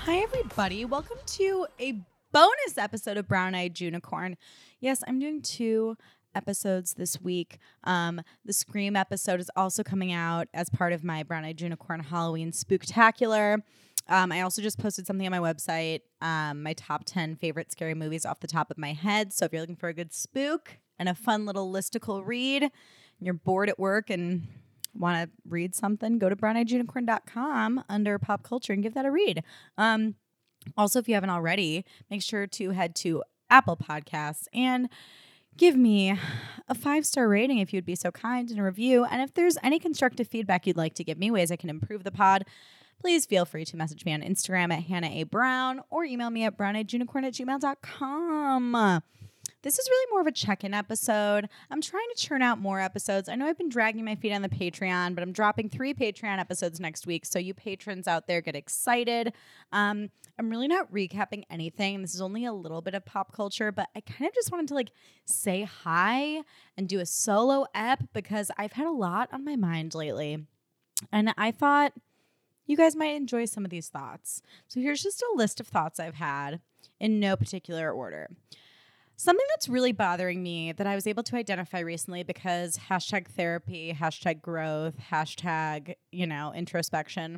Hi, everybody. Welcome to a bonus episode of Brown Eyed Junicorn. Yes, I'm doing 2 episodes this week. The Scream episode is also coming out as part of my Brown Eyed Junicorn Halloween Spooktacular. I also just posted something on my website, my top 10 favorite scary movies off the top of my head. So if you're looking for a good spook and a fun little listicle read, and you're bored at work and want to read something, go to browneyedunicorn.com under pop culture and give that a read. Also, if you haven't already, make sure to head to Apple Podcasts and give me a 5-star rating if you'd be so kind, and a review. And if there's any constructive feedback you'd like to give me, ways I can improve the pod, please feel free to message me on Instagram at Hannah A. Brown or email me at browneyedunicorn@gmail.com. This is really more of a check-in episode. I'm trying to churn out more episodes. I know I've been dragging my feet on the Patreon, but I'm dropping 3 Patreon episodes next week, so you patrons out there get excited. I'm really not recapping anything. This is only a little bit of pop culture, but I kind of just wanted to say hi and do a solo ep because I've had a lot on my mind lately. And I thought you guys might enjoy some of these thoughts. So here's just a list of thoughts I've had in no particular order. Something that's really bothering me that I was able to identify recently because #therapy, #growth, introspection,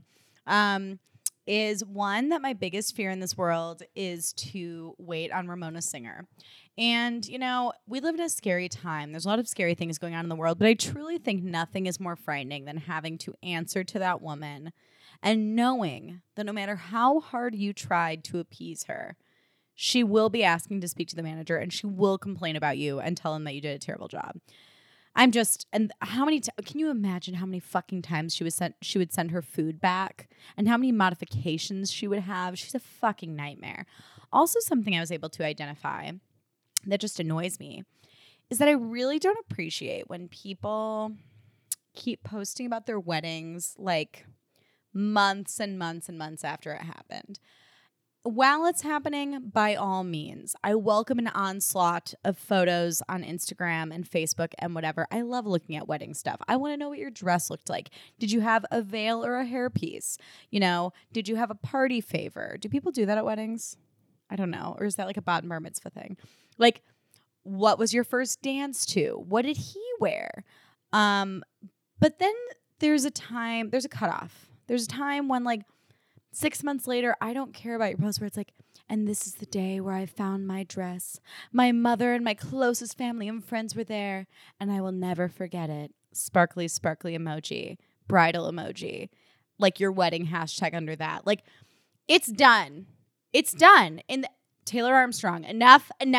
is one that my biggest fear in this world is to wait on Ramona Singer. And, we live in a scary time. There's a lot of scary things going on in the world, but I truly think nothing is more frightening than having to answer to that woman and knowing that no matter how hard you tried to appease her, she will be asking to speak to the manager and she will complain about you and tell him that you did a terrible job. And how many, can you imagine how many fucking times she would send her food back and how many modifications she would have? She's a fucking nightmare. Also, something I was able to identify that just annoys me is that I really don't appreciate when people keep posting about their weddings like months and months and months after it happened. While it's happening, by all means, I welcome an onslaught of photos on Instagram and Facebook and whatever. I love looking at wedding stuff. I want to know what your dress looked like. Did you have a veil or a hairpiece? Did you have a party favor? Do people do that at weddings? I don't know. Or is that like a bat bar mitzvah thing? Like, what was your first dance to? What did he wear? But then there's a cutoff. There's a time when 6 months later, I don't care about your post where it's like, and this is the day where I found my dress. My mother and my closest family and friends were there, and I will never forget it. Sparkly, sparkly emoji, bridal emoji, like your wedding hashtag under that. It's done. It's done. And Taylor Armstrong, enough. In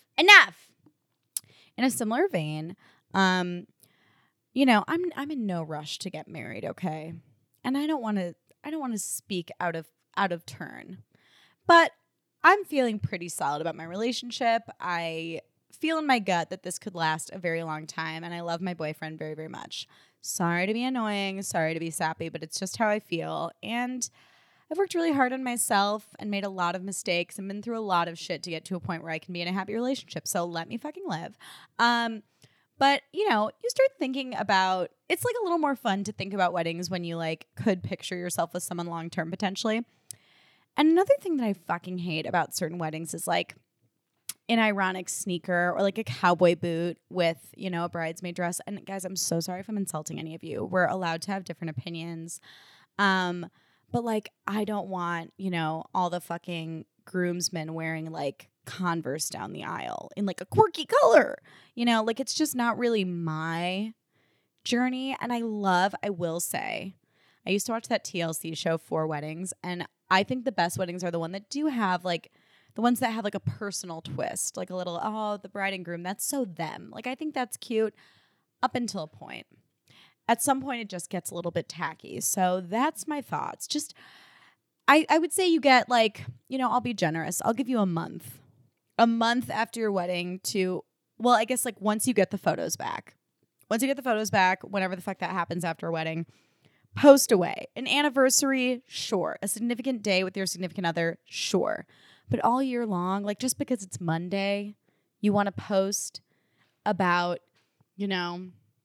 a similar vein, I'm in no rush to get married, okay? And I don't want to speak out of turn, but I'm feeling pretty solid about my relationship. I feel in my gut that this could last a very long time, and I love my boyfriend very, very much. Sorry to be annoying, sorry to be sappy, but it's just how I feel. And I've worked really hard on myself and made a lot of mistakes and been through a lot of shit to get to a point where I can be in a happy relationship. So let me fucking live. But, you start thinking about, it's a little more fun to think about weddings when you could picture yourself with someone long-term potentially. And another thing that I fucking hate about certain weddings is an ironic sneaker or a cowboy boot with, a bridesmaid dress. And guys, I'm so sorry if I'm insulting any of you. We're allowed to have different opinions. But I don't want, all the fucking groomsmen wearing Converse down the aisle in a quirky color. It's just not really my journey. And I will say, I used to watch that TLC show 4 Weddings, and I think the best weddings are the one that do have the ones that have a personal twist, a little, the bride and groom, that's so them. I think that's cute up until a point. At some point, it just gets a little bit tacky. So that's my thoughts. Just, I would say you get I'll be generous. I'll give you a month. A month after your wedding to, I guess once you get the photos back. Once you get the photos back, whenever the fuck that happens after a wedding, post away. An anniversary, sure. A significant day with your significant other, sure. But all year long, just because it's Monday, you want to post about,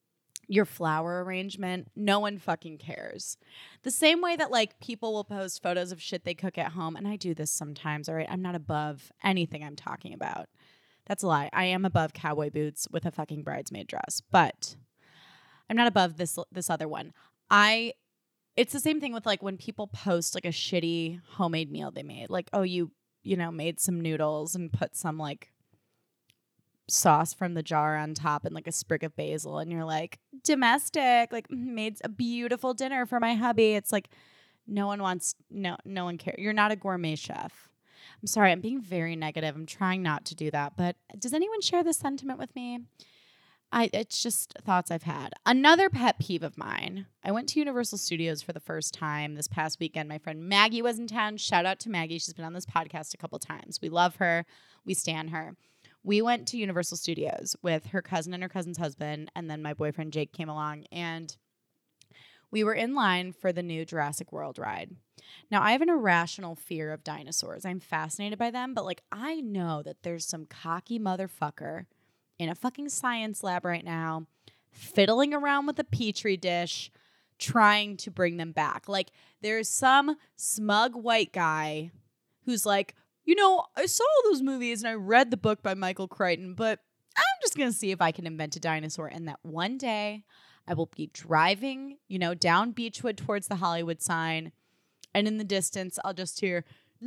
your flower arrangement, no one fucking cares. The same way that like people will post photos of shit they cook at home, and I do this sometimes, all right? I'm not above anything I'm talking about. That's a lie. I am above cowboy boots with a fucking bridesmaid dress, but I'm not above this other one. It's the same thing with like when people post like a shitty homemade meal they made. Like, oh, you know, made some noodles and put some like sauce from the jar on top and like a sprig of basil, and you're like, domestic, like made a beautiful dinner for my hubby. It's like no one cares. You're not a gourmet chef. I'm sorry, I'm being very negative. I'm trying not to do that, but does anyone share this sentiment with me? It's just thoughts I've had. Another pet peeve of mine. I went to Universal Studios for the first time this past weekend. My friend Maggie was in town. Shout out to Maggie. She's been on this podcast a couple times. We love her. We stan her. We went to Universal Studios with her cousin and her cousin's husband, and then my boyfriend Jake came along, and we were in line for the new Jurassic World ride. Now, I have an irrational fear of dinosaurs. I'm fascinated by them, but like I know that there's some cocky motherfucker in a fucking science lab right now, fiddling around with a petri dish, trying to bring them back. Like there's some smug white guy who's like, you know, I saw all those movies and I read the book by Michael Crichton, but I'm just going to see if I can invent a dinosaur. And that one day I will be driving, you know, down Beechwood towards the Hollywood sign. And in the distance, I'll just hear,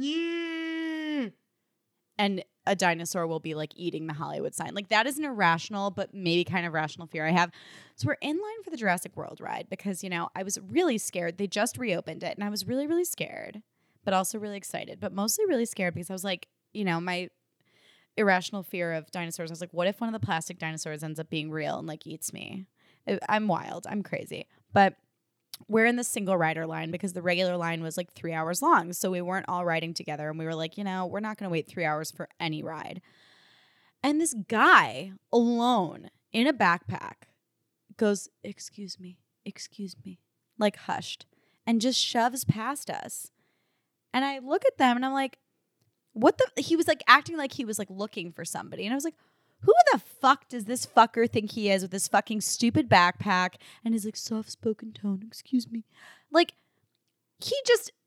and a dinosaur will be like eating the Hollywood sign. Like that is an irrational, but maybe kind of rational fear I have. So we're in line for the Jurassic World ride because, you know, I was really scared. They just reopened it and I was really, really scared, but also really excited, but mostly really scared because I was like, you know, my irrational fear of dinosaurs. I was like, what if one of the plastic dinosaurs ends up being real and like eats me? I'm wild. I'm crazy. But we're in the single rider line because the regular line was like 3 hours long. So we weren't all riding together. And we were like, you know, we're not going to wait 3 hours for any ride. And this guy alone in a backpack goes, excuse me, like hushed, and just shoves past us. And I look at them and I'm like, what the? He was like acting like he was like looking for somebody. And I was like, who the fuck does this fucker think he is with this fucking stupid backpack and his like soft-spoken tone? Excuse me. Like he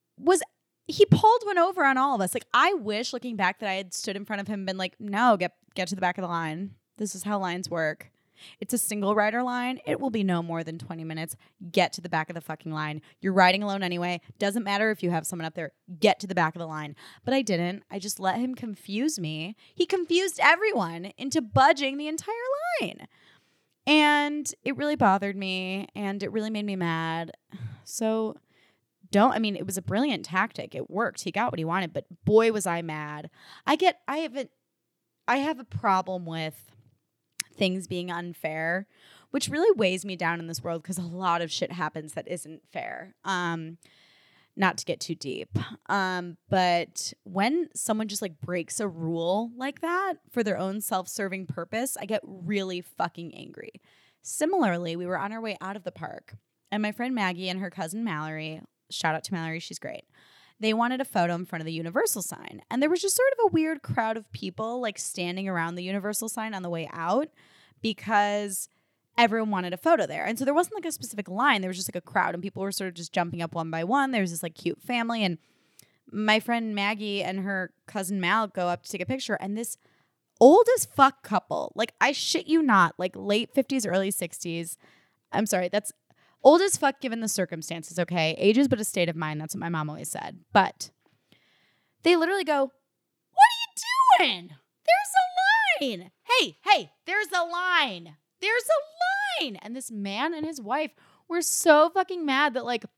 pulled one over on all of us. Like I wish looking back that I had stood in front of him and been like, no, get to the back of the line. This is how lines work. It's a single rider line. It will be no more than 20 minutes. Get to the back of the fucking line. You're riding alone anyway. Doesn't matter if you have someone up there. Get to the back of the line. But I didn't. I just let him confuse me. He confused everyone into budging the entire line. And it really bothered me and it really made me mad. So it was a brilliant tactic. It worked. He got what he wanted, but boy was I mad. I have a problem with things being unfair, which really weighs me down in this world because a lot of shit happens that isn't fair. Not to get too deep. But when someone just like breaks a rule like that for their own self-serving purpose, I get really fucking angry. Similarly, we were on our way out of the park and my friend Maggie and her cousin Mallory, shout out to Mallory, she's great. They wanted a photo in front of the Universal sign. And there was just sort of a weird crowd of people like standing around the Universal sign on the way out because everyone wanted a photo there. And so there wasn't like a specific line. There was just like a crowd and people were sort of just jumping up one by one. There was this like cute family. And my friend Maggie and her cousin Mal go up to take a picture. And this old as fuck couple, like I shit you not, like late 50s, early 60s. I'm sorry, that's old as fuck given the circumstances, okay? Age is but a state of mind. That's what my mom always said. But they literally go, what are you doing? There's a line. Hey, there's a line. There's a line. And this man and his wife were so fucking mad that like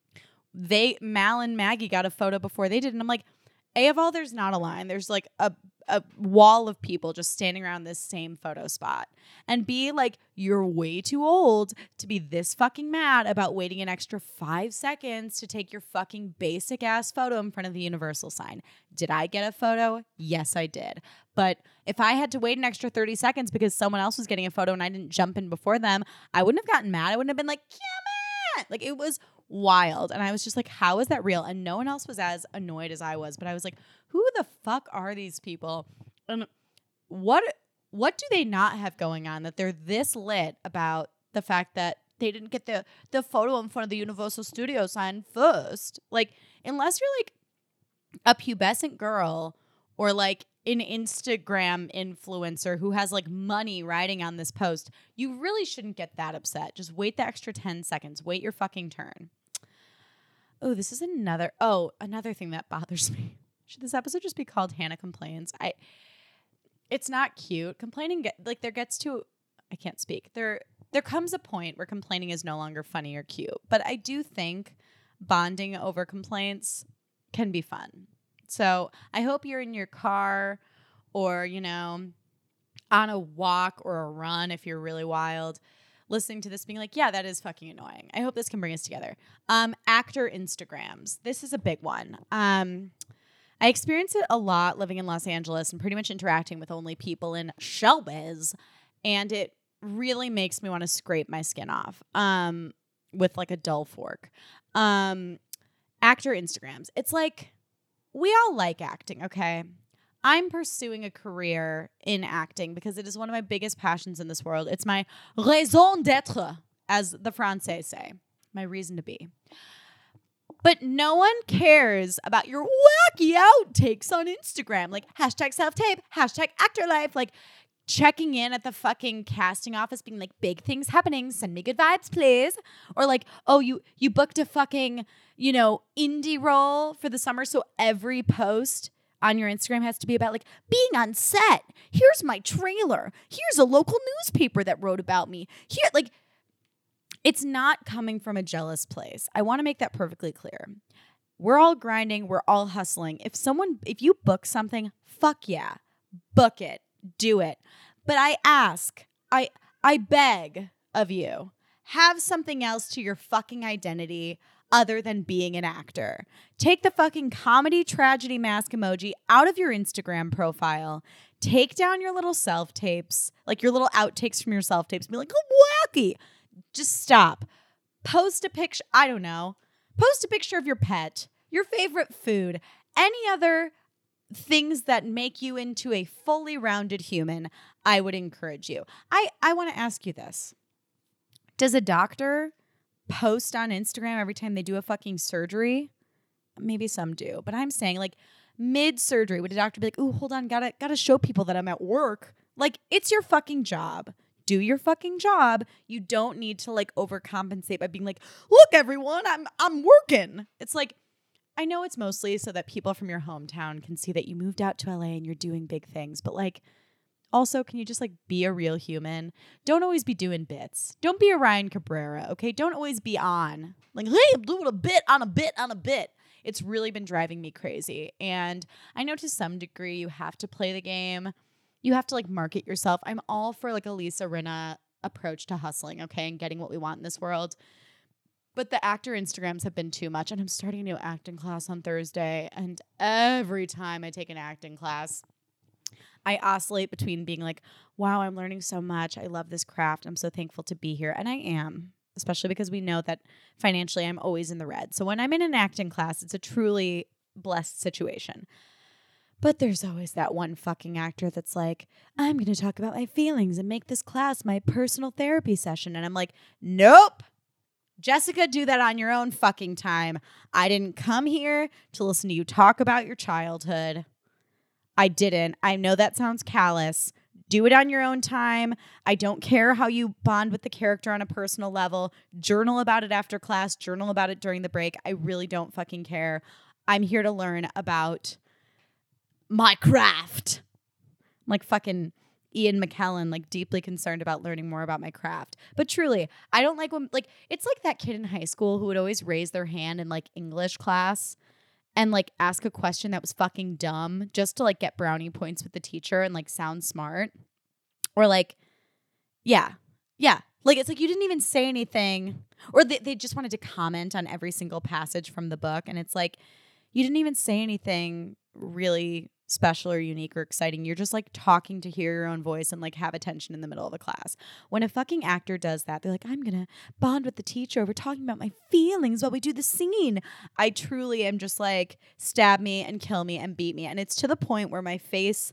Mal and Maggie got a photo before they did. And I'm like, A, of all, there's not a line. There's like a wall of people just standing around this same photo spot. And B, like, you're way too old to be this fucking mad about waiting an extra 5 seconds to take your fucking basic ass photo in front of the Universal sign. Did I get a photo? Yes, I did. But if I had to wait an extra 30 seconds because someone else was getting a photo and I didn't jump in before them, I wouldn't have gotten mad. I wouldn't have been like, come on. Like, it was wild. And I was just like, how is that real? And no one else was as annoyed as I was. But I was like, who the fuck are these people? And what do they not have going on that they're this lit about the fact that they didn't get the photo in front of the Universal Studio sign first. Like, unless you're like a pubescent girl or like an Instagram influencer who has like money riding on this post, you really shouldn't get that upset. Just wait the extra 10 seconds. Wait your fucking turn. Oh, this is another thing that bothers me. Should this episode just be called Hannah Complains? It's not cute. Complaining I can't speak. There comes a point where complaining is no longer funny or cute. But I do think bonding over complaints can be fun. So I hope you're in your car or, on a walk or a run if you're really wild, listening to this being like, yeah, that is fucking annoying. I hope this can bring us together. Actor Instagrams. This is a big one. I experience it a lot living in Los Angeles and pretty much interacting with only people in showbiz. And it really makes me want to scrape my skin off with like a dull fork. Actor Instagrams. It's like, we all like acting, okay? I'm pursuing a career in acting because it is one of my biggest passions in this world. It's my raison d'être, as the Francais say, my reason to be. But no one cares about your wacky outtakes on Instagram, like hashtag self-tape, hashtag actor life, like checking in at the fucking casting office being like, big things happening, send me good vibes, please. Or like, oh, you booked a fucking, indie role for the summer, so every post on your Instagram has to be about like being on set. Here's my trailer. Here's a local newspaper that wrote about me. Here, like, it's not coming from a jealous place. I want to make that perfectly clear. We're all grinding. We're all hustling. If you book something, fuck yeah, book it, do it. But I ask, I beg of you, have something else to your fucking identity other than being an actor. Take the fucking comedy tragedy mask emoji out of your Instagram profile. Take down your little self-tapes, like your little outtakes from your self-tapes. Be like, oh, wacky. Just stop. Post a picture. I don't know. Post a picture of your pet, your favorite food, any other things that make you into a fully rounded human. I would encourage you. I want to ask you this. Does a doctor post on Instagram every time they do a fucking surgery? Maybe some do, but I'm saying like mid-surgery, would a doctor be like, "Ooh, hold on, gotta show people that I'm at work"? Like, it's your fucking job. Do your fucking job. You don't need to like overcompensate by being like, "Look, everyone, I'm working." It's like, I know it's mostly so that people from your hometown can see that you moved out to LA and you're doing big things, but like, also, can you just like be a real human? Don't always be doing bits. Don't be a Ryan Cabrera, okay? Don't always be on. Like, hey, I'm doing a bit on a bit on a bit. It's really been driving me crazy. And I know to some degree you have to play the game. You have to like market yourself. I'm all for like a Lisa Rinna approach to hustling, okay? And getting what we want in this world. But the actor Instagrams have been too much. And I'm starting a new acting class on Thursday. And every time I take an acting class, I oscillate between being like, wow, I'm learning so much. I love this craft. I'm so thankful to be here. And I am, especially because we know that financially I'm always in the red. So when I'm in an acting class, it's a truly blessed situation. But there's always that one fucking actor that's like, I'm going to talk about my feelings and make this class my personal therapy session. And I'm like, nope. Jessica, do that on your own fucking time. I didn't come here to listen to you talk about your childhood. I didn't. I know that sounds callous. Do it on your own time. I don't care how you bond with the character on a personal level. Journal about it after class. Journal about it during the break. I really don't fucking care. I'm here to learn about my craft. I'm like fucking Ian McKellen, like deeply concerned about learning more about my craft. But truly, I don't like when, like, it's like that kid in high school who would always raise their hand in like English class and like ask a question that was fucking dumb just to like get brownie points with the teacher and like sound smart. Or like, yeah. Like, it's like you didn't even say anything. Or they just wanted to comment on every single passage from the book. And it's like, you didn't even say anything really special or unique or exciting. You're just like talking to hear your own voice and like have attention in the middle of a class. When a fucking actor does that, they're like, I'm gonna bond with the teacher. We're talking about my feelings while we do the scene. I truly am just like, stab me and kill me and beat me. And it's to the point where my face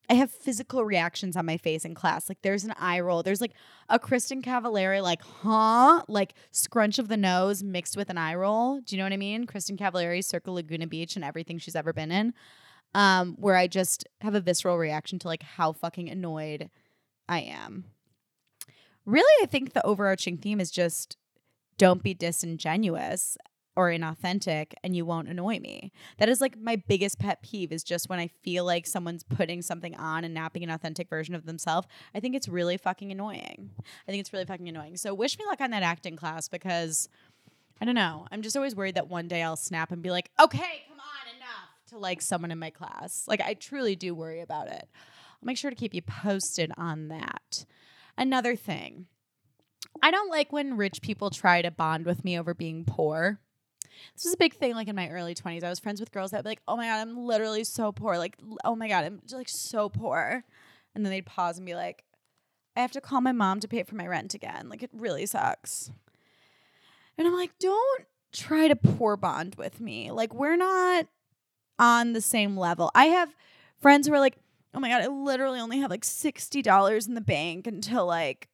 I have physical reactions on my face in class. Like there's an eye roll. There's like a Kristen Cavallari, like, huh? Like scrunch of the nose mixed with an eye roll. Do you know what I mean? Kristen Cavallari, Circle Laguna Beach and everything she's ever been in. Where I just have a visceral reaction to like how fucking annoyed I am. Really, I think the overarching theme is just don't be disingenuous or inauthentic and you won't annoy me. That is like my biggest pet peeve, is just when I feel like someone's putting something on and not being an authentic version of themselves. I think it's really fucking annoying. So wish me luck on that acting class, because I don't know. I'm just always worried that one day I'll snap and be like, okay, come on, enough, to like someone in my class. Like I truly do worry about it. I'll make sure to keep you posted on that. Another thing, I don't like when rich people try to bond with me over being poor. This was a big thing like in my early 20s. I was friends with girls that would be like, oh my God, I'm literally so poor. Like, oh my God, I'm just like so poor. And then they'd pause and be like, I have to call my mom to pay for my rent again. Like, it really sucks. And I'm like, don't try to poor bond with me. Like, we're not on the same level. I have friends who are like, oh my God, I literally only have like $60 in the bank until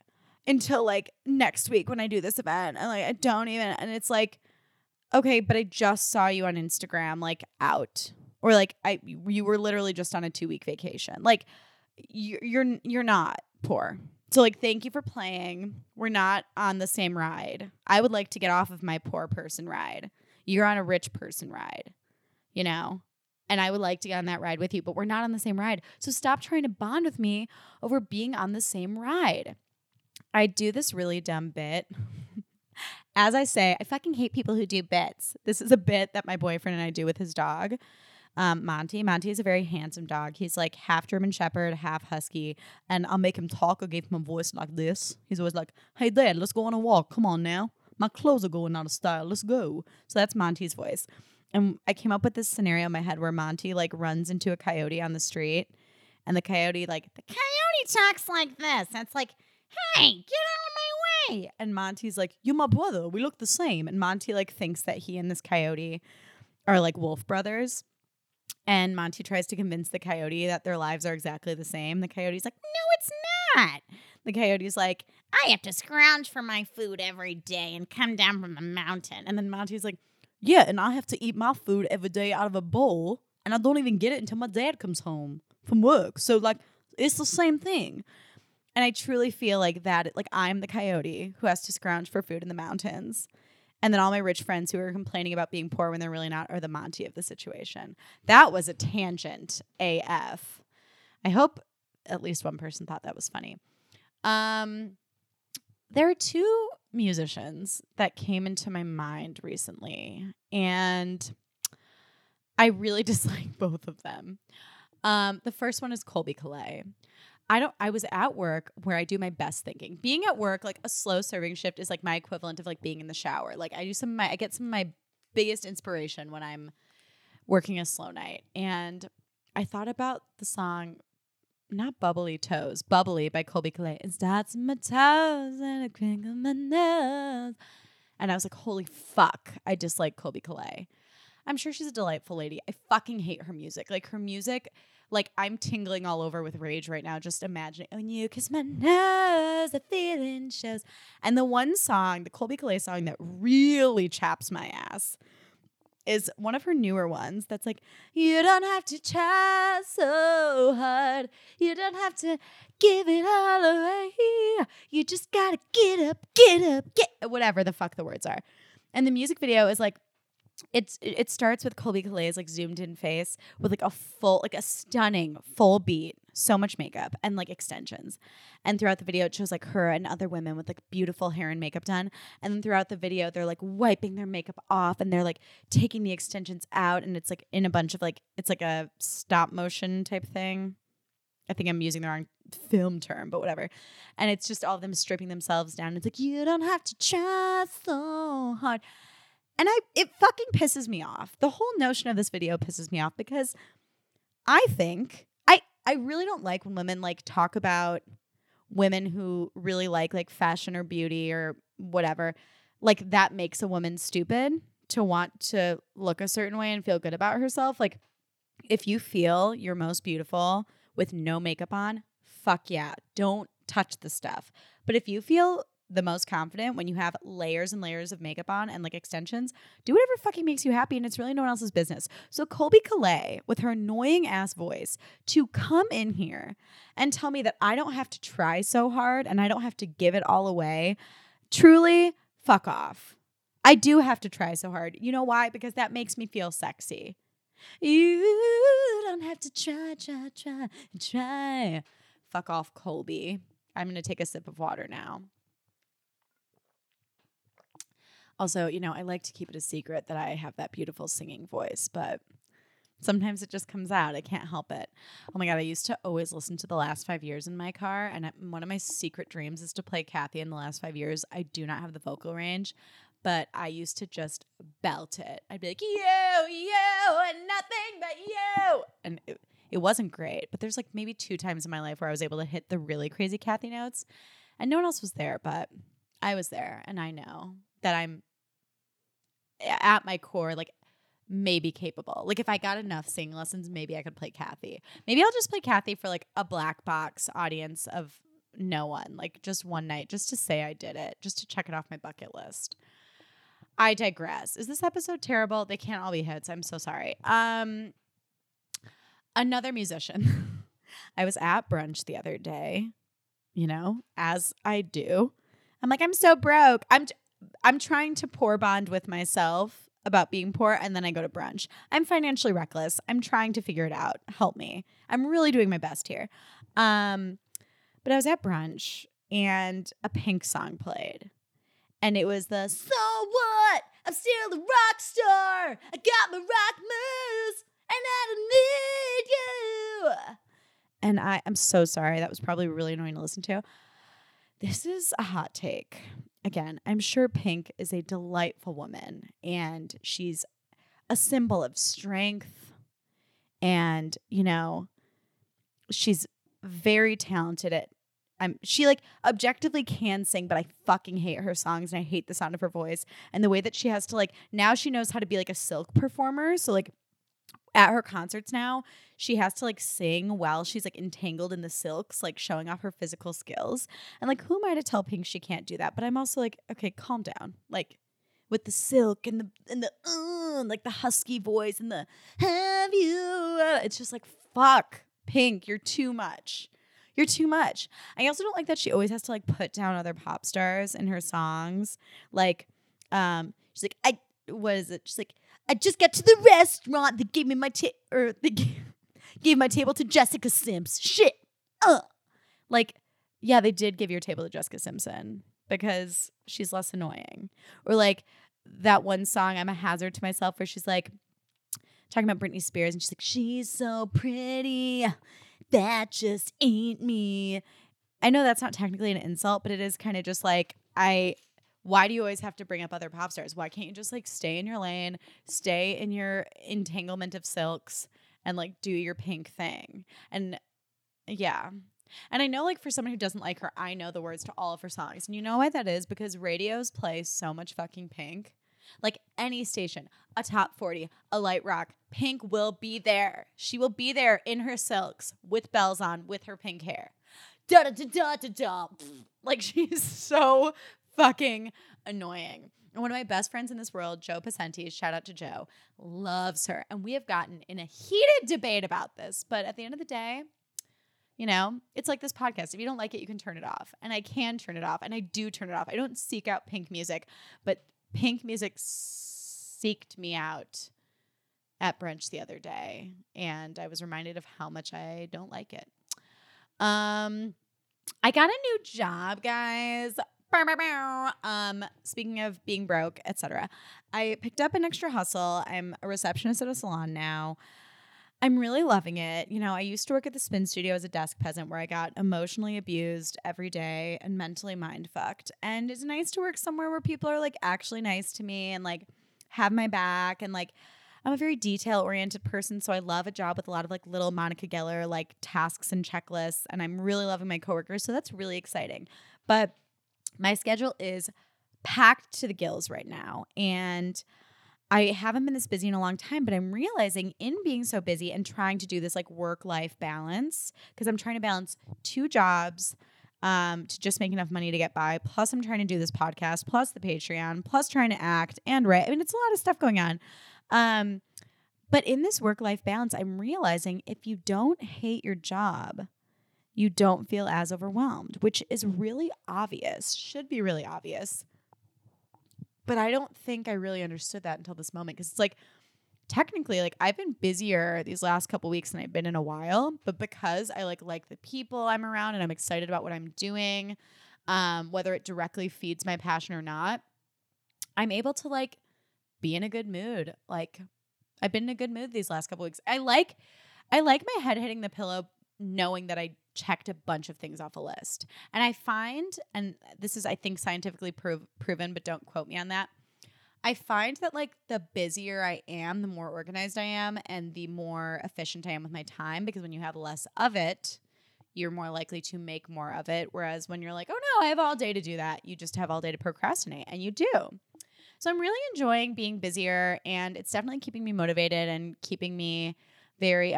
next week when I do this event. And like, I don't even, and it's like, okay, but I just saw you on Instagram, like out, or like you were literally just on a 2-week vacation. Like you're not poor. So like, thank you for playing. We're not on the same ride. I would like to get off of my poor person ride. You're on a rich person ride, you know? And I would like to get on that ride with you, but we're not on the same ride. So stop trying to bond with me over being on the same ride. I do this really dumb bit. As I say, I fucking hate people who do bits. This is a bit that my boyfriend and I do with his dog, Monty. Monty is a very handsome dog. He's like half German Shepherd, half Husky. And I'll make him talk. I gave him a voice like this. He's always like, hey, Dad, let's go on a walk. Come on now. My clothes are going out of style. Let's go. So that's Monty's voice. And I came up with this scenario in my head where Monty like runs into a coyote on the street. And the coyote talks like this. And it's like, hey, get out of my way. And Monty's like, you're my brother. We look the same. And Monty like thinks that he and this coyote are like wolf brothers. And Monty tries to convince the coyote that their lives are exactly the same. The coyote's like, no, it's not. The coyote's like, I have to scrounge for my food every day and come down from the mountain. And then Monty's like, yeah, and I have to eat my food every day out of a bowl. And I don't even get it until my dad comes home from work. So like, it's the same thing. And I truly feel like that, like I'm the coyote who has to scrounge for food in the mountains. And then all my rich friends who are complaining about being poor when they're really not are the Monty of the situation. That was a tangent AF. I hope at least one person thought that was funny. There are two musicians that came into my mind recently, and I really dislike both of them. The first one is Colbie Caillat. I was at work where I do my best thinking. Being at work, like a slow serving shift is like my equivalent of like being in the shower. Like I get some of my biggest inspiration when I'm working a slow night. And I thought about the song, not Bubbly Toes, Bubbly by Colbie Caillat. It starts my toes and a crinkle my nose. And I was like, holy fuck, I dislike Colbie Caillat. I'm sure she's a delightful lady. I fucking hate her music. Like her music, like I'm tingling all over with rage right now just imagining, when you kiss my nose, the feeling shows. And the one song, the Colbie Caillat song that really chaps my ass is one of her newer ones that's like, you don't have to try so hard. You don't have to give it all away. You just gotta get up, whatever the fuck the words are. And the music video is like, it starts with Colbie Caillat's like zoomed in face with like a stunning full beat, so much makeup and like extensions. And throughout the video, it shows like her and other women with like beautiful hair and makeup done. And then throughout the video, they're like wiping their makeup off and they're like taking the extensions out. And it's like in a bunch of like, it's like a stop motion type thing. I think I'm using the wrong film term, but whatever. And it's just all of them stripping themselves down. It's like, you don't have to try so hard. And it fucking pisses me off. The whole notion of this video pisses me off because I think I really don't like when women like talk about women who really like fashion or beauty or whatever. Like that makes a woman stupid to want to look a certain way and feel good about herself. Like if you feel your most beautiful with no makeup on, fuck yeah. Don't touch the stuff. But if you feel the most confident when you have layers and layers of makeup on and like extensions, do whatever fucking makes you happy, and it's really no one else's business. So Colby Calais, with her annoying ass voice, to come in here and tell me that I don't have to try so hard and I don't have to give it all away, truly, fuck off. I do have to try so hard. You know why? Because that makes me feel sexy. You don't have to try. Fuck off, Colby. I'm going to take a sip of water now. Also, you know, I like to keep it a secret that I have that beautiful singing voice, but sometimes it just comes out. I can't help it. Oh my God, I used to always listen to The Last 5 Years in my car, and one of my secret dreams is to play Kathy in The Last 5 Years. I do not have the vocal range, but I used to just belt it. I'd be like, you, and nothing but you. And it wasn't great, but there's like maybe 2 times in my life where I was able to hit the really crazy Kathy notes, and no one else was there, but I was there, and I know that I'm at my core, like, maybe capable. Like, if I got enough singing lessons, maybe I could play Kathy. Maybe I'll just play Kathy for like a black box audience of no one, like just one night, just to say I did it, just to check it off my bucket list. I digress. Is this episode terrible? They can't all be hits. I'm so sorry. Another musician. I was at brunch the other day, you know, as I do. I'm like, I'm so broke. I'm trying to poor bond with myself about being poor, and then I go to brunch. I'm financially reckless. I'm trying to figure it out. Help me. I'm really doing my best here. But I was at brunch, and a Pink song played. And it was the, so what? I'm still a rock star. I got my rock moves, and I don't need you. And I'm so sorry. That was probably really annoying to listen to. This is a hot take. Again, I'm sure Pink is a delightful woman, and she's a symbol of strength, and, you know, she's very talented at, she like objectively can sing, but I fucking hate her songs, and I hate the sound of her voice, and the way that she has to, like, now she knows how to be like a silk performer, so like at her concerts now, she has to like sing while she's like entangled in the silks, like showing off her physical skills. And like, who am I to tell Pink she can't do that? But I'm also like, okay, calm down. Like, with the silk and the like the husky voice and the have you? It's just like, fuck, Pink, you're too much. You're too much. I also don't like that she always has to like put down other pop stars in her songs. Like, she's like, what is it? She's like, I just got to the restaurant. They gave me my gave my table to Jessica Simpson. Shit. Like, yeah, they did give your table to Jessica Simpson because she's less annoying. Or like that one song, I'm a Hazard to Myself, where she's like talking about Britney Spears, and she's like, she's so pretty. That just ain't me. I know that's not technically an insult, but it is kind of just like, why do you always have to bring up other pop stars? Why can't you just like stay in your lane, stay in your entanglement of silks, and like do your Pink thing? And yeah. And I know, like, for someone who doesn't like her, I know the words to all of her songs. And you know why that is? Because radios play so much fucking Pink. Like, any station, a top 40, a light rock, Pink will be there. She will be there in her silks with bells on, with her pink hair. Da da da da da da. Like, she's so fucking annoying. And one of my best friends in this world, Joe Pacenti, shout out to Joe, loves her. And we have gotten in a heated debate about this. But at the end of the day, you know, it's like this podcast. If you don't like it, you can turn it off. And I can turn it off. And I do turn it off. I don't seek out Pink music. But Pink music seeked me out at brunch the other day. And I was reminded of how much I don't like it. I got a new job, guys. Speaking of being broke, etc., I picked up an extra hustle. I'm a receptionist at a salon now. I'm really loving it. You know, I used to work at the spin studio as a desk peasant, where I got emotionally abused every day and mentally mind fucked. And it's nice to work somewhere where people are like actually nice to me and like have my back. And like, I'm a very detail oriented person, so I love a job with a lot of like little Monica Geller like tasks and checklists. And I'm really loving my coworkers, so that's really exciting. But my schedule is packed to the gills right now. And I haven't been this busy in a long time, but I'm realizing in being so busy and trying to do this like work-life balance, because I'm trying to balance 2 jobs to just make enough money to get by. Plus, I'm trying to do this podcast, plus the Patreon, plus trying to act and write. I mean, it's a lot of stuff going on. But in this work-life balance, I'm realizing if you don't hate your job, you don't feel as overwhelmed, which is really obvious, should be really obvious. But I don't think I really understood that until this moment, because it's like, technically, like I've been busier these last couple weeks than I've been in a while, but because I like the people I'm around and I'm excited about what I'm doing, whether it directly feeds my passion or not, I'm able to like be in a good mood. Like I've been in a good mood these last couple weeks. I like my head hitting the pillow knowing that I checked a bunch of things off a list. And I find, and this is I think scientifically proven, but don't quote me on that, I find that like the busier I am, the more organized I am and the more efficient I am with my time, because when you have less of it, you're more likely to make more of it. Whereas when you're like, oh no, I have all day to do that, you just have all day to procrastinate, and you do. So I'm really enjoying being busier, and it's definitely keeping me motivated and keeping me very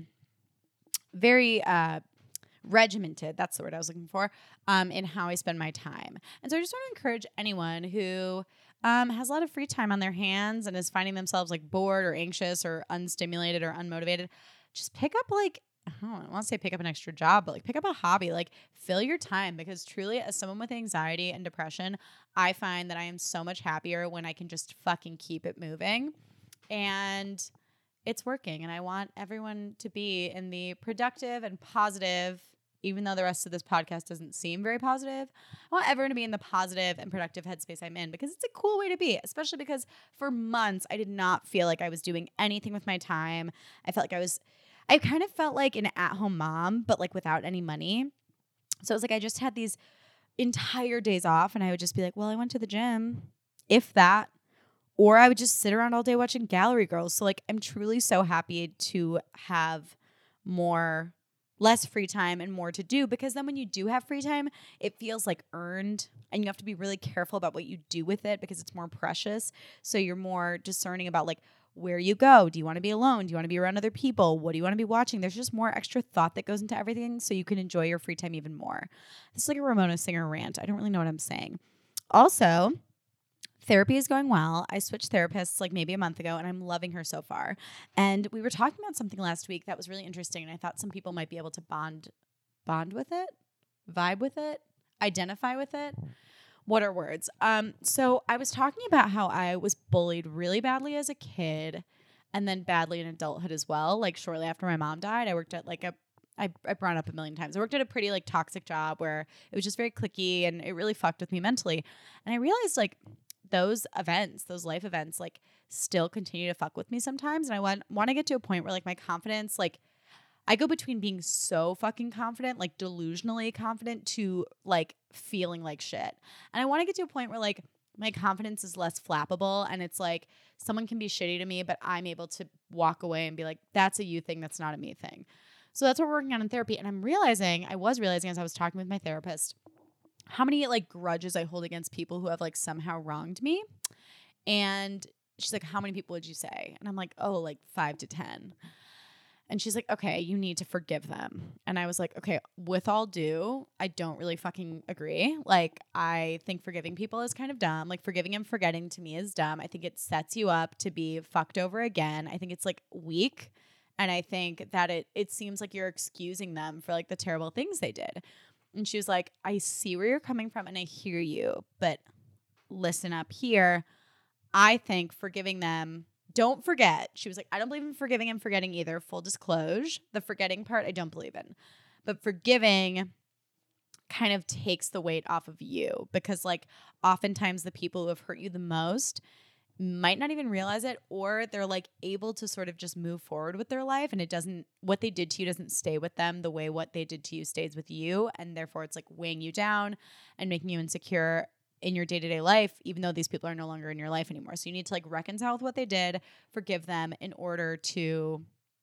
regimented. That's the word I was looking for, in how I spend my time. And so I just want to encourage anyone who has a lot of free time on their hands and is finding themselves like bored or anxious or unstimulated or unmotivated, just pick up like, I don't want to say pick up an extra job, but like pick up a hobby, like fill your time, because truly as someone with anxiety and depression, I find that I am so much happier when I can just fucking keep it moving, and it's working. And I want everyone to be in the productive and positive, even though the rest of this podcast doesn't seem very positive, I want everyone to be in the positive and productive headspace I'm in, because it's a cool way to be, especially because for months I did not feel like I was doing anything with my time. I kind of felt like an at-home mom, but like without any money. So it was like I just had these entire days off, and I would just be like, well, I went to the gym, if that, or I would just sit around all day watching Gallery Girls. So like I'm truly so happy to have less free time and more to do, because then when you do have free time, it feels like earned, and you have to be really careful about what you do with it because it's more precious. So you're more discerning about like where you go. Do you want to be alone? Do you want to be around other people? What do you want to be watching? There's just more extra thought that goes into everything, so you can enjoy your free time even more. This is like a Ramona Singer rant. I don't really know what I'm saying. Also, therapy is going well. I switched therapists like maybe a month ago, and I'm loving her so far. And we were talking about something last week that was really interesting, and I thought some people might be able to bond with it, vibe with it, identify with it. What are words? So I was talking about how I was bullied really badly as a kid, and then badly in adulthood as well. Like shortly after my mom died, I worked at like I brought it up a million times. I worked at a pretty like toxic job where it was just very cliquey, and it really fucked with me mentally. And I realized like those life events, like still continue to fuck with me sometimes. And I want to get to a point where like my confidence, like I go between being so fucking confident, like delusionally confident, to like feeling like shit. And I want to get to a point where like my confidence is less flappable, and it's like someone can be shitty to me, but I'm able to walk away and be like, that's a you thing, that's not a me thing. So that's what we're working on in therapy. And I was realizing as I was talking with my therapist, how many like grudges I hold against people who have like somehow wronged me. And she's like, how many people would you say? And I'm like, oh, like 5 to 10. And she's like, okay, you need to forgive them. And I was like, okay, with all due, I don't really fucking agree. Like, I think forgiving people is kind of dumb. Like, forgiving and forgetting to me is dumb. I think it sets you up to be fucked over again. I think it's like weak. And I think that it seems like you're excusing them for like the terrible things they did. And she was like, I see where you're coming from and I hear you, but listen up here. I think forgiving them, don't forget. She was like, I don't believe in forgiving and forgetting either. Full disclosure. The forgetting part, I don't believe in. But forgiving kind of takes the weight off of you, because like oftentimes the people who have hurt you the most might not even realize it, or they're like able to sort of just move forward with their life, and what they did to you doesn't stay with them the way what they did to you stays with you. And therefore it's like weighing you down and making you insecure in your day-to-day life, even though these people are no longer in your life anymore. So you need to like reconcile with what they did, forgive them in order to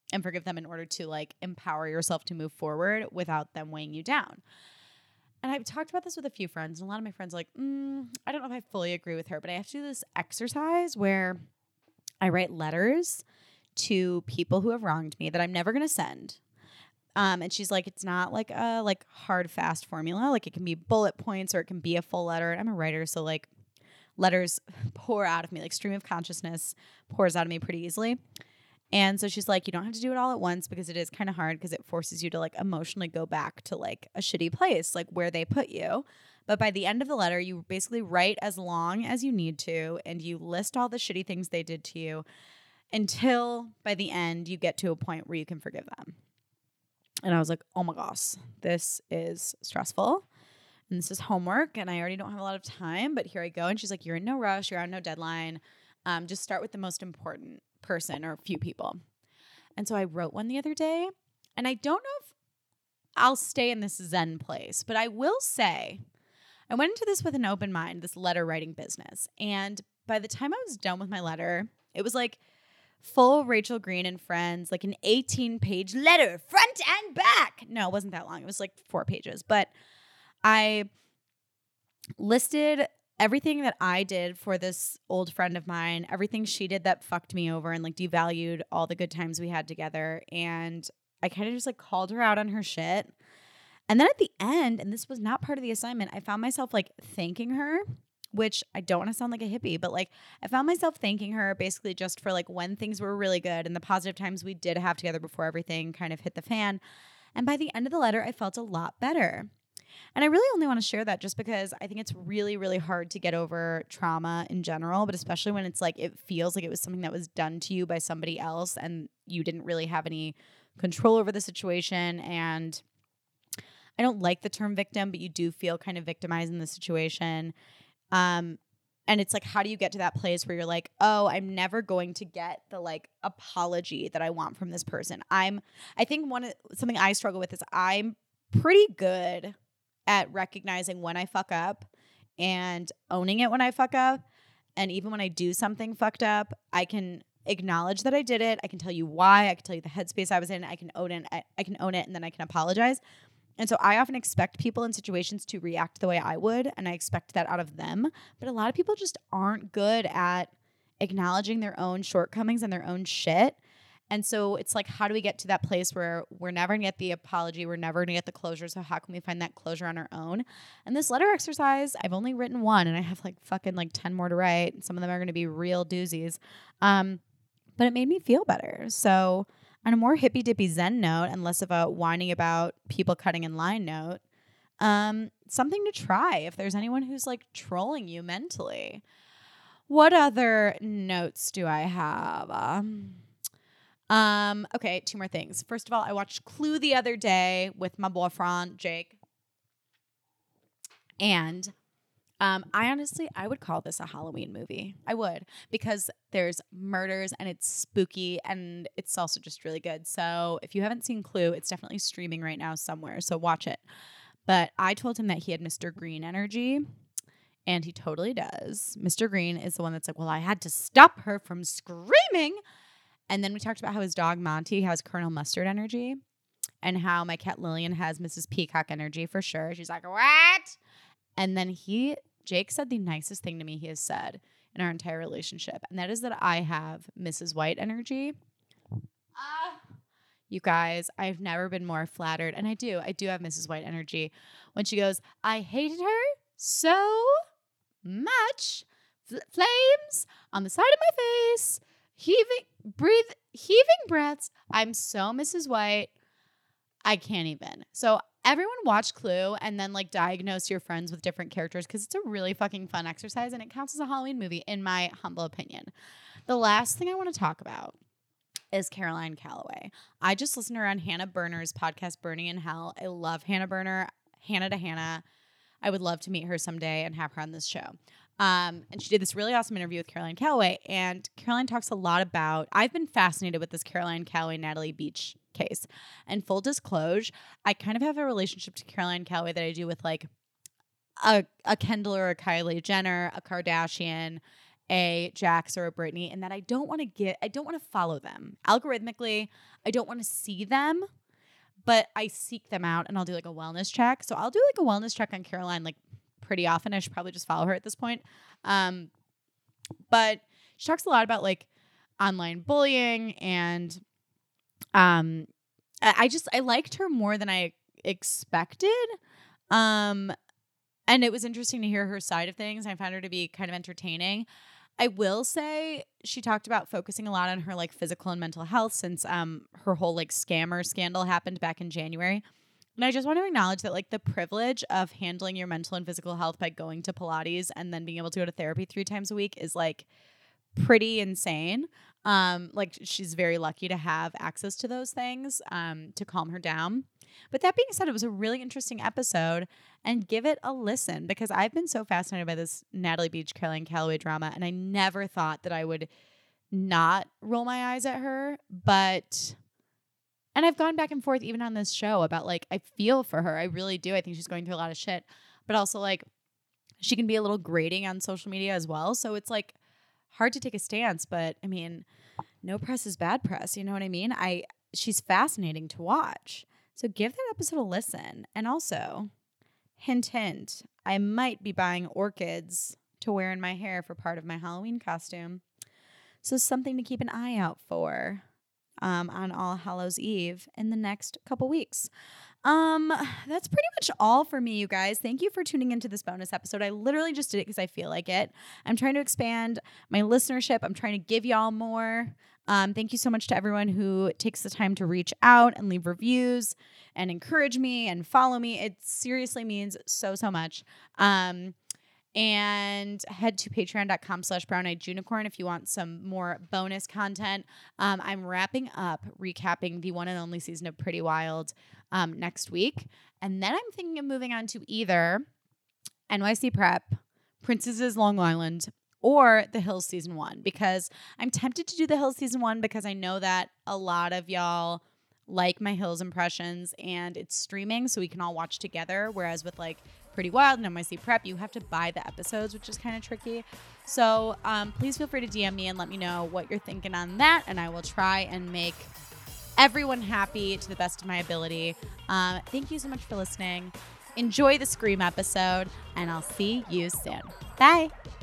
like empower yourself to move forward without them weighing you down. And I've talked about this with a few friends, and a lot of my friends are like, I don't know if I fully agree with her, but I have to do this exercise where I write letters to people who have wronged me that I'm never going to send. And she's like, it's not like a like hard, fast formula. Like it can be bullet points or it can be a full letter. And I'm a writer, so like letters pour out of me, like stream of consciousness pours out of me pretty easily. And so she's like, you don't have to do it all at once because it is kind of hard because it forces you to like emotionally go back to like a shitty place, like where they put you. But by the end of the letter, you basically write as long as you need to and you list all the shitty things they did to you until by the end you get to a point where you can forgive them. And I was like, oh my gosh, this is stressful. And this is homework and I already don't have a lot of time, but here I go. And she's like, you're in no rush. You're on no deadline. Just start with the most important person or a few people. And so I wrote one the other day and I don't know if I'll stay in this Zen place, but I will say I went into this with an open mind, this letter writing business. And by the time I was done with my letter, it was like full Rachel Green and Friends, like an 18-page letter, front and back. No, it wasn't that long. It was like 4 pages. But I listed everything that I did for this old friend of mine, everything she did that fucked me over and like devalued all the good times we had together. And I kind of just like called her out on her shit. And then at the end, and this was not part of the assignment, I found myself like thanking her, which I don't want to sound like a hippie, but like I found myself thanking her basically just for like when things were really good and the positive times we did have together before everything kind of hit the fan. And by the end of the letter, I felt a lot better. And I really only want to share that just because I think it's really, really hard to get over trauma in general, but especially when it's like it feels like it was something that was done to you by somebody else and you didn't really have any control over the situation. And I don't like the term victim, but you do feel kind of victimized in the situation. And it's like, how do you get to that place where you're like, oh, I'm never going to get the like apology that I want from this person. I think something I struggle with is I'm pretty good at recognizing when I fuck up and owning it when I fuck up. And even when I do something fucked up, I can acknowledge that I did it. I can tell you why. I can tell you the headspace I was in. I can own it. I can own it, and then I can apologize. And so I often expect people in situations to react the way I would, and I expect that out of them. But a lot of people just aren't good at acknowledging their own shortcomings and their own shit. And so it's like, how do we get to that place where we're never going to get the apology? We're never going to get the closure. So how can we find that closure on our own? And this letter exercise, I've only written one and I have like fucking like 10 more to write. Some of them are going to be real doozies. But it made me feel better. So on a more hippy dippy Zen note and less of a whining about people cutting in line note, something to try if there's anyone who's like trolling you mentally. What other notes do I have? Okay, 2 more things. First of all, I watched Clue the other day with my boyfriend, Jake. And I would call this a Halloween movie. I would, because there's murders and it's spooky and it's also just really good. So if you haven't seen Clue, it's definitely streaming right now somewhere. So watch it. But I told him that he had Mr. Green energy. And he totally does. Mr. Green is the one that's like, well, I had to stop her from screaming. And then we talked about how his dog Monty has Colonel Mustard energy and how my cat Lillian has Mrs. Peacock energy for sure. She's like, what? And then Jake said the nicest thing to me he has said in our entire relationship. And that is that I have Mrs. White energy. You guys, I've never been more flattered. And I do have Mrs. White energy when she goes, I hated her so much. Flames on the side of my face. Heaving breaths. I'm so Mrs. White. I can't even. So everyone watch Clue and then like diagnose your friends with different characters because it's a really fucking fun exercise and it counts as a Halloween movie in my humble opinion. The last thing I want to talk about is Caroline Calloway. I just listened to her on Hannah Berner's podcast, Burning in Hell. I love Hannah Berner, Hannah to Hannah. I would love to meet her someday and have her on this show. And she did this really awesome interview with Caroline Calloway. And Caroline talks a lot about, I've been fascinated with this Caroline Calloway, Natalie Beach case. And full disclosure, I kind of have a relationship to Caroline Calloway that I do with like a Kendall or a Kylie Jenner, a Kardashian, a Jax or a Britney, and that I don't want to follow them. Algorithmically, I don't want to see them, but I seek them out and I'll do like a wellness check. So I'll do like a wellness check on Caroline like pretty often. I should probably just follow her at this point. But she talks a lot about like online bullying, and I liked her more than I expected. And it was interesting to hear her side of things. I found her to be kind of entertaining. I will say she talked about focusing a lot on her like physical and mental health since her whole like scammer scandal happened back in January. And I just want to acknowledge that like the privilege of handling your mental and physical health by going to Pilates and then being able to go to therapy 3 times a week is like pretty insane. Like she's very lucky to have access to those things to calm her down. But that being said, it was a really interesting episode, and give it a listen because I've been so fascinated by this Natalie Beach, Caroline Calloway drama, and I never thought that I would not roll my eyes at her. And I've gone back and forth even on this show about like, I feel for her. I really do. I think she's going through a lot of shit, but also like she can be a little grating on social media as well. So it's like hard to take a stance, but I mean, no press is bad press. You know what I mean? She's fascinating to watch. So give that episode a listen. And also, hint, hint, I might be buying orchids to wear in my hair for part of my Halloween costume. So something to keep an eye out for on All Hallows Eve in the next couple weeks. That's pretty much all for me, you guys. Thank you for tuning into this bonus episode. I literally just did it because I feel like it. I'm trying to expand my listenership. I'm trying to give y'all more. Thank you so much to everyone who takes the time to reach out and leave reviews and encourage me and follow me. It seriously means so, so much. And head to patreon.com/browneyedunicorn if you want some more bonus content. I'm wrapping up recapping the one and only season of Pretty Wild next week. And then I'm thinking of moving on to either NYC Prep, Princesses Long Island, or The Hills Season 1, because I'm tempted to do The Hills Season 1 because I know that a lot of y'all like my Hills impressions and it's streaming so we can all watch together. Whereas with like Pretty Wild and NYC Prep, you have to buy the episodes, which is kind of tricky. So please feel free to DM me and let me know what you're thinking on that. And I will try and make everyone happy to the best of my ability. Thank you so much for listening. Enjoy the Scream episode, and I'll see you soon. Bye.